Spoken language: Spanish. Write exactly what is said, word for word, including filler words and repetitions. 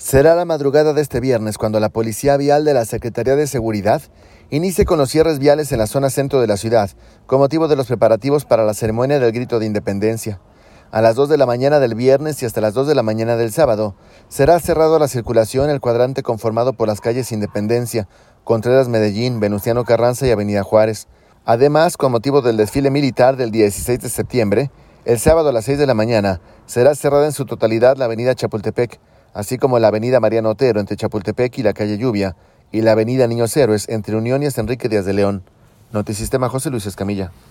Será la madrugada de este viernes cuando la Policía Vial de la Secretaría de Seguridad inicie con los cierres viales en la zona centro de la ciudad, con motivo de los preparativos para la ceremonia del Grito de Independencia. A las dos de la mañana del viernes y hasta las dos de la mañana del sábado, será cerrado a la circulación el cuadrante conformado por las calles Independencia, Contreras Medellín, Venustiano Carranza y Avenida Juárez. Además, con motivo del desfile militar del dieciséis de septiembre, el sábado a las seis de la mañana será cerrada en su totalidad la avenida Chapultepec, así como la avenida Mariano Otero entre Chapultepec y la calle Lluvia, y la avenida Niños Héroes entre Unión y Enrique Díaz de León. Notisistema José Luis Escamilla.